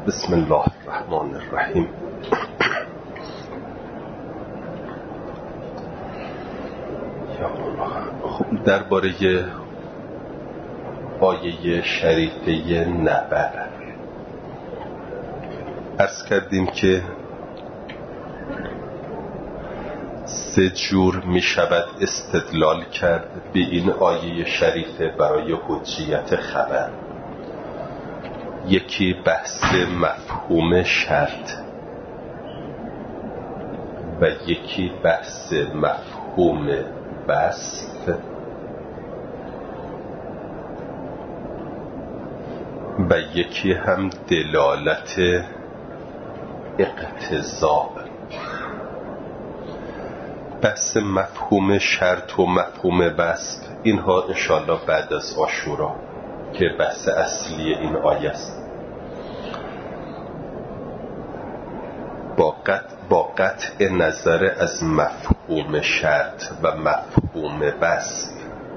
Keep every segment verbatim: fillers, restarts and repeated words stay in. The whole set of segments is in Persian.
بسم الله الرحمن الرحیم. خب درباره آیه شریفه نبر عرض کردیم که سه جور می شود استدلال کرد به این آیه شریفه برای حجیت خبر. یکی بحث مفهوم شرط و یکی بحث مفهوم وصف و یکی هم دلالت اقتضا. بحث مفهوم شرط و مفهوم وصف اینها انشاءالله بعد از عاشورا که بحث اصلی این آیه است. با قطع, با قطع نظر از مفهوم شرط و مفهوم وصف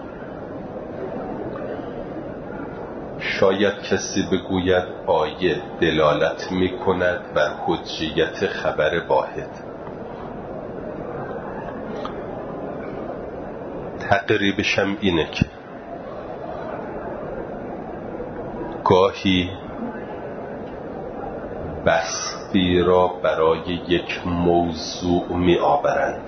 شاید کسی بگوید آیه دلالت می کند بر حجیت خبر واحد. تقریبش هم اینه که گاهی وصفی را برای یک موضوع می آورند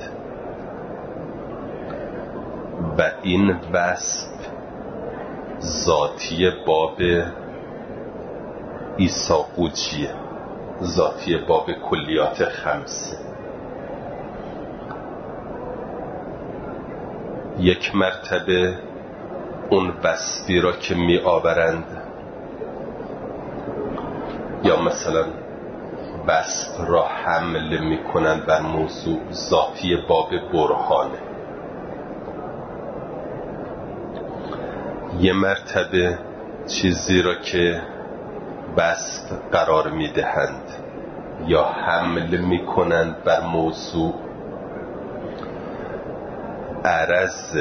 و این وصف ذاتی باب ایساقوجیه، ذاتی باب کلیات خمسه. یک مرتبه اون وصفی را که می آورند یا مثلا وصف را حمل می کنند بر موضوع ذاتی باب برهانه. یه مرتبه چیزی را که وصف قرار می دهند یا حمل می کنند بر موضوع عرض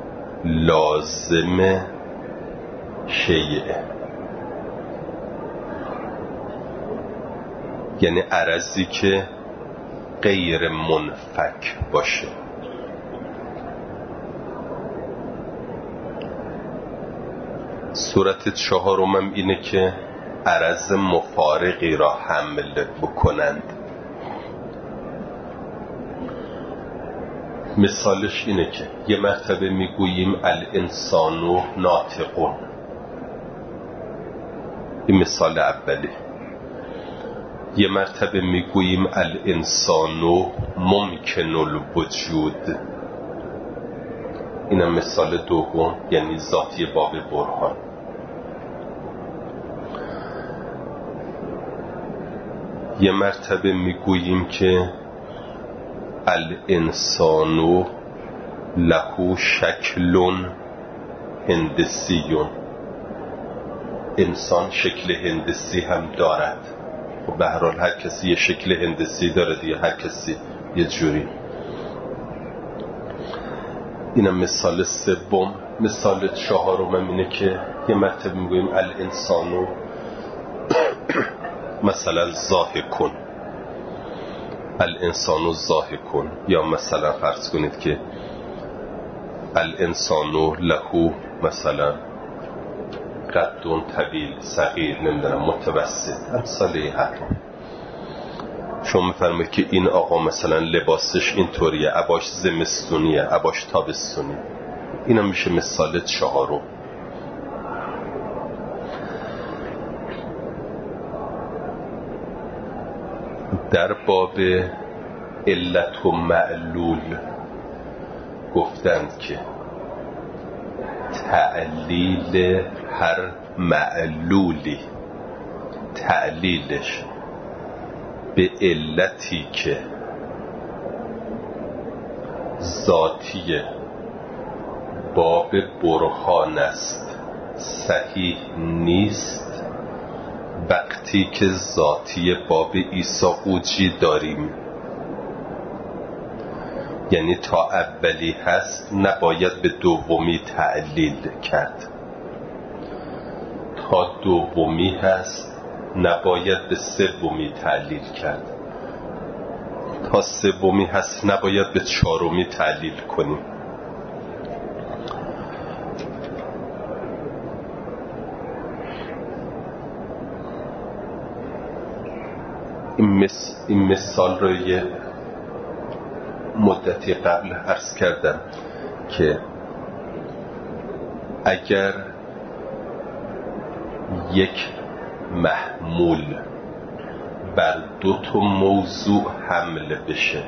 لازم شیعه، یعنی عرضی که غیر منفک باشه. صورت چهارمم اینه که عرض مفارقی را حمل بکنند. مثالش اینه که یه مرتبه میگوییم الانسانو ناطقون، این مثال اولی. یه مرتبه میگوییم الانسانو ممکن الوجود، اینم مثال دوم، یعنی ذاتی باب برهان. یه مرتبه میگوییم که الانسانو له شکلون هندسیون، انسان شکل هندسی هم دارد. و به هر حال هر کسی یه شکل هندسی داره دیگه، هر کسی یه جوری. اینم مثال سوم. مثال چهارم اینه که یه مرتبه میگوییم الانسانو مثلا ضاحکون، الانسانو ضاحکون. یا مثلا فرض کنید که الانسانو له مثلا قدون طویل صغیر، نمیدونم متوسط، امثال این حرفا. شما میفرمایید که این آقا مثلا لباسش اینطوریه، عباش زمستونیه، عباش تابستونیه. اینم میشه مثال چهارم. در باب علت و معلول گفتند که تعلیل هر معلولی، تعلیلش به علتی که ذاتی باب برهان است صحیح نیست وقتی که ذاتی باب ایساقوجی داریم. یعنی تا اولی هست نباید به دومی تعلیل کرد، تا دومی هست نباید به سومی تعلیل کرد، تا سومی هست نباید به چهارمی تعلیل کنیم. این, مس... این مثال رو یه مدتی قبل عرض کردم که اگر یک محمول بر دو تا موضوع حمل بشه،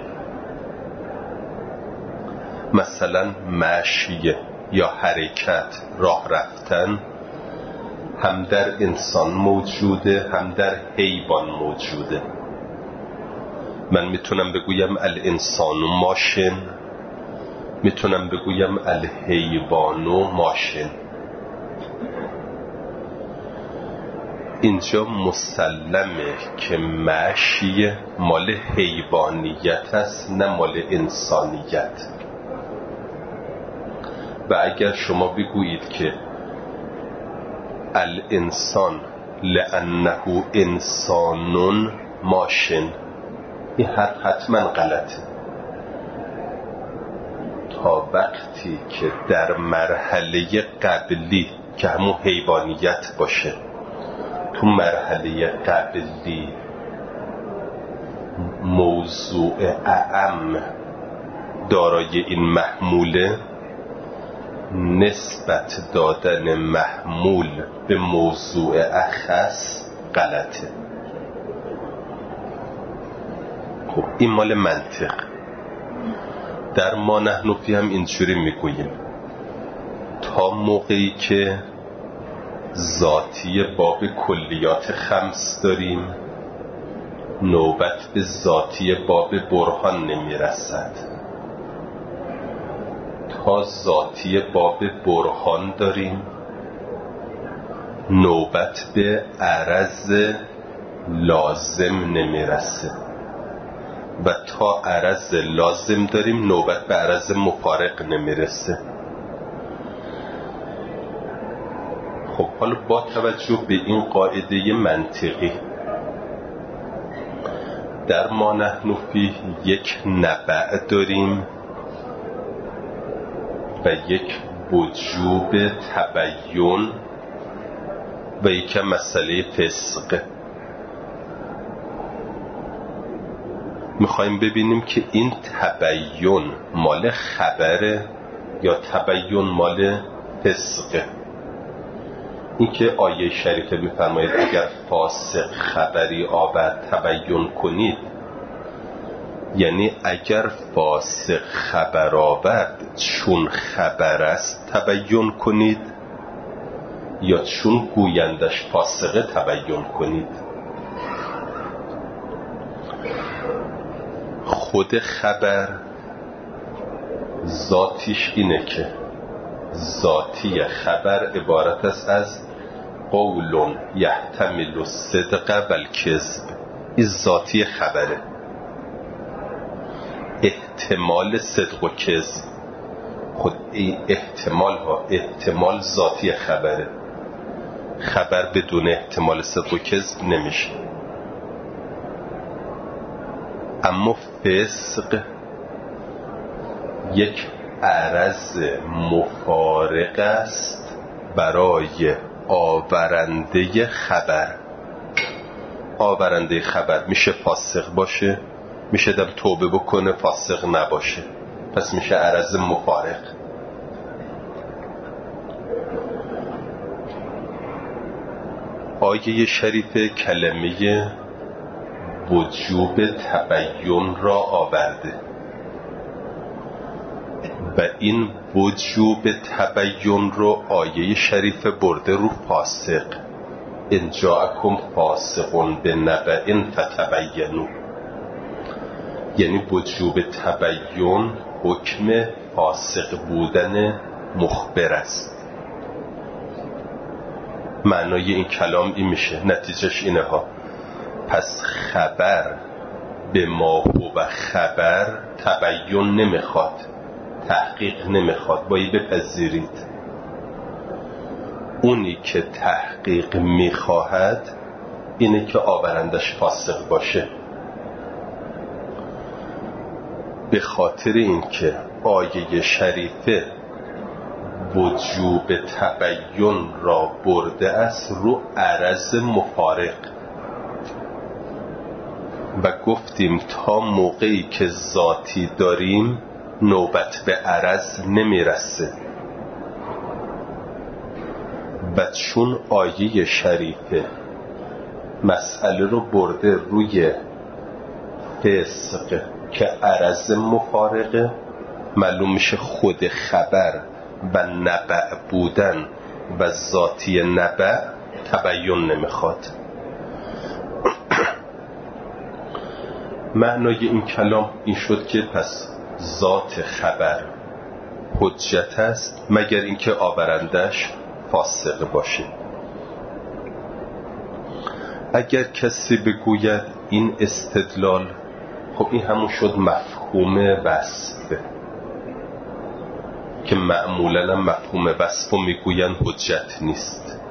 مثلا مشی یا حرکت، راه رفتن، هم در انسان موجوده هم در حیوان موجوده. من میتونم بگویم الانسان ماشین، میتونم بگویم الحیوان ماشین. اینجا مسلمه که مشی مال حیوانیت است نه مال انسانیت. و اگر شما بگویید که الانسان لانه انسان ماشین، این حرف حتما غلطه. تا وقتی که در مرحله قبلی که همون حیوانیت باشه، تو مرحله قبلی موضوع اعم دارای این محموله، نسبت دادن محمول به موضوع اخص غلطه. خب این مال منطق. در ما نحن فی هم اینجوری میگوییم تا موقعی که ذاتی باب کلیات خمس داریم، نوبت به ذاتی باب برهان نمیرسد. تا ذاتی باب برهان داریم، نوبت به عرض لازم نمیرسه. و تا عرض لازم داریم، نوبت به عرض مفارق نمیرسه. خب حالا با توجه به این قاعده منطقی، در ما نحن فی یک نبع داریم و یک وجوب تبیین و یک مسئله فسق. میخوایم ببینیم که این تبیین مال خبره یا تبیین مال فسقه. این که آیه شریفه میفرماید اگر فاسق خبری آورد تبیین کنید، یعنی اگر فاسق خبر آورد چون خبر است تبیین کنید، یا چون گویندش فاسقه تبیین کنید. خود خبر ذاتیش اینه که ذاتی خبر عبارت است از قول یحتمل الصدق و الکذب. این ذاتی خبره، احتمال صدق و کذب. خود این احتمال ها احتمال ذاتی خبره. خبر بدون احتمال صدق و کذب نمیشه. اما فسق یک عرض مفارق است برای آورنده خبر. آورنده خبر میشه فاسق باشه، میشه در توبه بکنه فاسق نباشه، پس میشه عرض مفارق. آیه شریف کلمه وجوب تبیین را آورده و این وجوب تبیین رو آیه شریف برده رو فاسق. ان جاءکم فاسق بنبأ فتبینوا، یعنی وجوب تبیین حکم فاسق بودن مخبر است. معنای این کلام این میشه، نتیجهش اینه ها. پس خبر به ما و خبر تبیین نمیخواد، تحقیق نمیخواد. باید بپذیرید اونی که تحقیق میخواهد اینه که آورندش فاسق باشه، به خاطر اینکه آیه شریفه وجوب تبیین را برده است رو عرض مفارق و گفتیم تا موقعی که ذاتی داریم نوبت به عرض نمیرسه و چون آیه شریفه مسئله رو برده روی فسق که عرض مفارقه، معلوم میشه خود خبر و نبع بودن و ذاتی نبع تبیین نمیخواد. معنای این کلام این شد که پس ذات خبر حجت است مگر اینکه آورندش فاسق باشه. اگر کسی بگوید این استدلال، خب این همون شد مفهوم وصف که معمولا مفهوم وصف رو میگوین حجت نیست.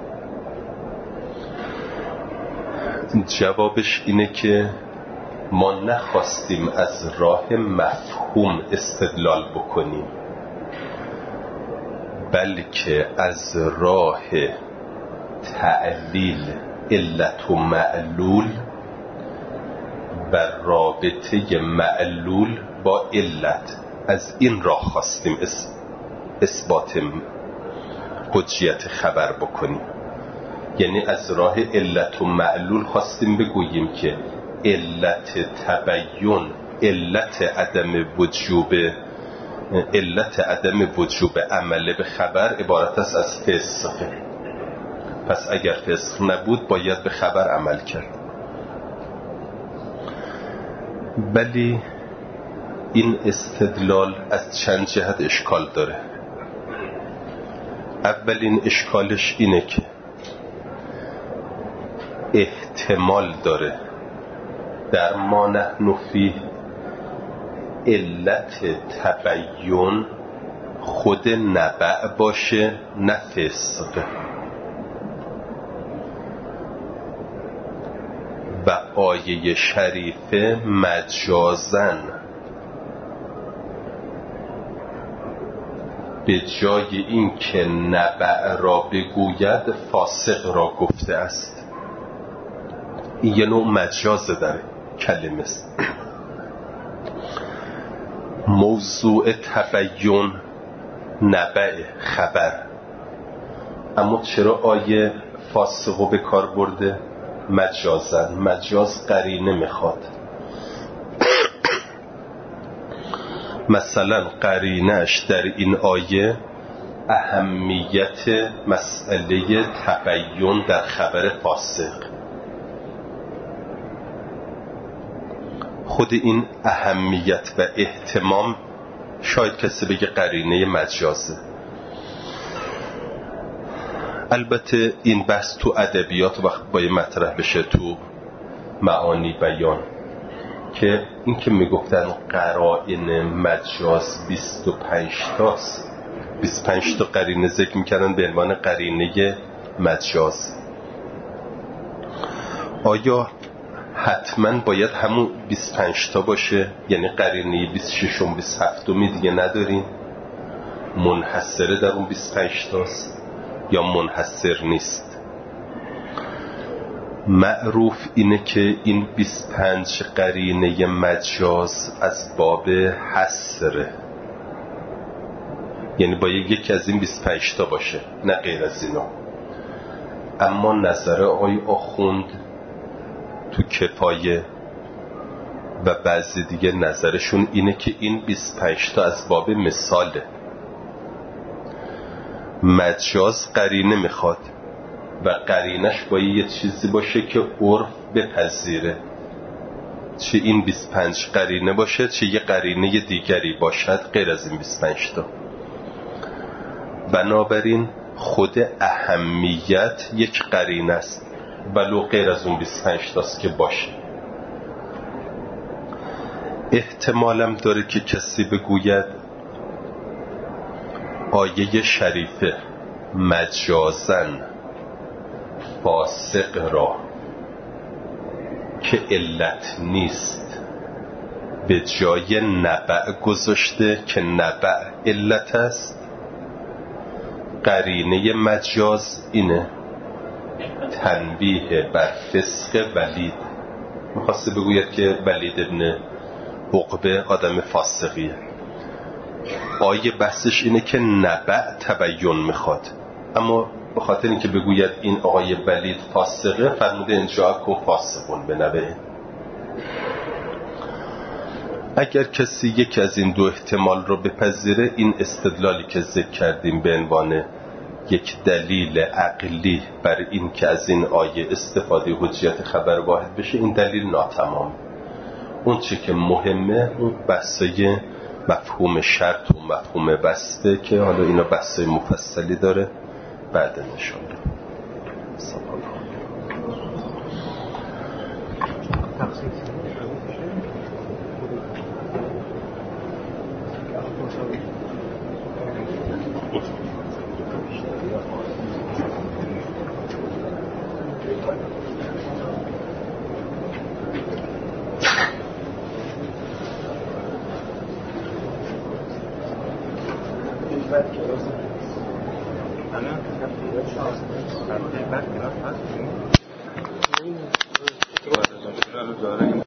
جوابش اینه که ما نخواستیم از راه مفهوم استدلال بکنیم، بلکه از راه تعلیل علت و معلول و رابطه معلول با علت، از این راه خواستیم اثبات حجیت خبر بکنیم. یعنی از راه علت و معلول خواستیم بگوییم که علت تبیین، علت عدم وجوب علت عدم وجوب عمل به خبر عبارت است از فسق. پس اگر فسق نبود باید به خبر عمل کرد. ولی این استدلال از چند جهت اشکال داره. اولین اشکالش اینه که احتمال داره در ما نحن فیه علت تبیین خود نبع باشه نه فسق، و آیه شریفه مجازن به جای این که نبع را بگوید فاسق را گفته است. این یه نوع مجاز داره کلمه است. موضوع تبیین نبع خبر، اما چرا آیه فاسقو به کار برده؟ مجازن. مجاز قرینه میخواد. مثلا قرینش در این آیه اهمیت مسئله تبیین در خبر فاسق. خود این اهمیت و اهتمام شاید کسی بگه قرینه مجازه. البته این بحث تو ادبیات وقت باید مطرح بشه تو معانی بیان که این که میگفتن قرائن مجاز بیست و پنج تاست، بیست و پنج تا قرینه ذکر میکردن به عنوان قرینه مجاز. آیا حتما باید همون بیست و پنج تا باشه؟ یعنی قرینه بیست و شش و بیست و هفت دیگه نداریم؟ منحصره در اون بیست و پنج تاست یا منحصر نیست؟ معروف اینه که این بیست و پنج قرینه مجاز از باب حصره، یعنی باید یکی از این بیست و پنج تا باشه نه غیر از اینا. اما نظر آقای آخوند تو کفایه و بعضی دیگه نظرشون اینه که این بیست و پنج تا از باب مثاله. مجاز قرینه میخواد و قرینش باید یه چیزی باشه که عرف بپذیره، چه این بیست و پنج قرینه باشه چه یه قرینه دیگری باشد غیر از این بیست و پنج تا. بنابراین خود اهمیت یک قرینه است ولو غیر از اون بیست و پنج تاست که باشه. احتمالم داره که کسی بگوید آیه شریفه مجازن فاسق را که علت نیست به جای نبع گذاشته که نبع علت است. قرینه مجاز اینه، تنبیه بر فسق ولید. میخواسته بگوید که ولید ابن عقبه آدم فاسقیه. آیه بحثش اینه که نبع تبیین میخواد، اما به خاطر اینکه بگوید این آقای ولید فاسقه فرموده انجا کن فاسقون به نبعه. اگر کسی یکی از این دو احتمال رو بپذیره، این استدلالی که ذکر کردیم به عنوان یک دلیل عقلی بر این که از این آیه استفاده حجیت خبر واحد بشه، این دلیل ناتمام. اون چی که مهمه اون بحثای مفهوم شرط و مفهوم بسته که حالا اینا بحثای مفصلی داره بعد نشون میدم.